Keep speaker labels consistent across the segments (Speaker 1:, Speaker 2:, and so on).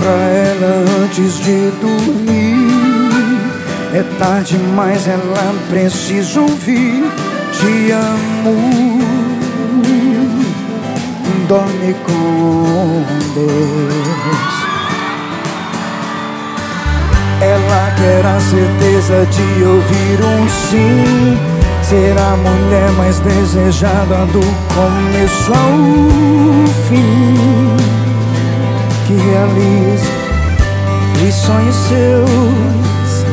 Speaker 1: pra ela antes de dormir. É tarde, mas ela precisa ouvir: te amo, dorme com Deus. Ela quer a certeza de ouvir um sim, ser a mulher mais desejada do começo ao fim, que realize os sonhos seus.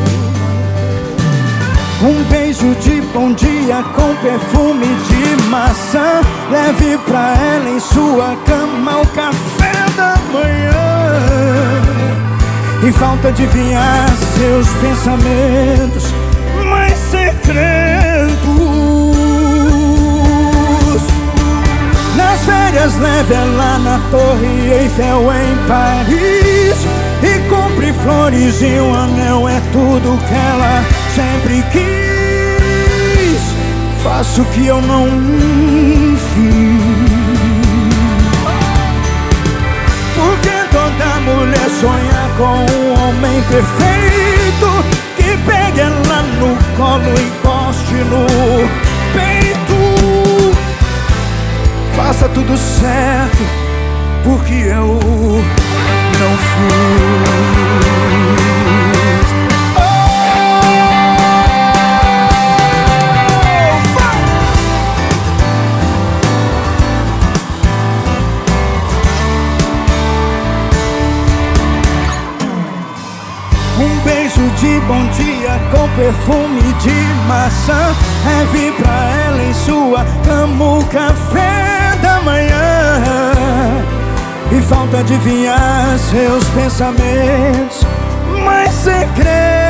Speaker 1: Um beijo de bom dia com perfume de maçã, leve pra ela em sua cama o café da manhã. E falta adivinhar seus pensamentos mais secretos. Nas férias leve ela na Torre Eiffel em Paris, e compre flores e um anel, é tudo que ela sempre quis. Faço o que eu não fiz, porque toda mulher sonha com um homem perfeito, que pegue ela no colo e encoste no peito. Faça tudo certo, porque eu não fiz. Um beijo de bom dia com perfume de maçã, leve pra ela em sua cama o café da manhã. E falta adivinhar seus pensamentos mais secretos.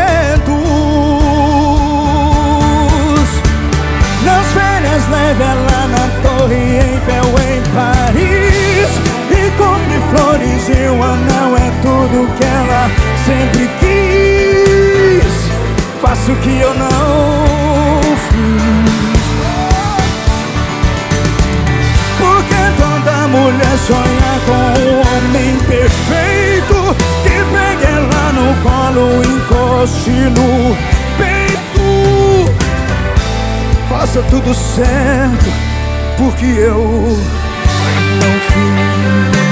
Speaker 1: Nas férias leve ela na Torre Eiffel em Paris, e compre flores e um anel, é tudo que ela sempre quis. Faço o que eu não fiz, porque toda mulher sonha com um homem perfeito, que pegue ela no colo, encoste no peito. Faça tudo certo, porque eu não fiz.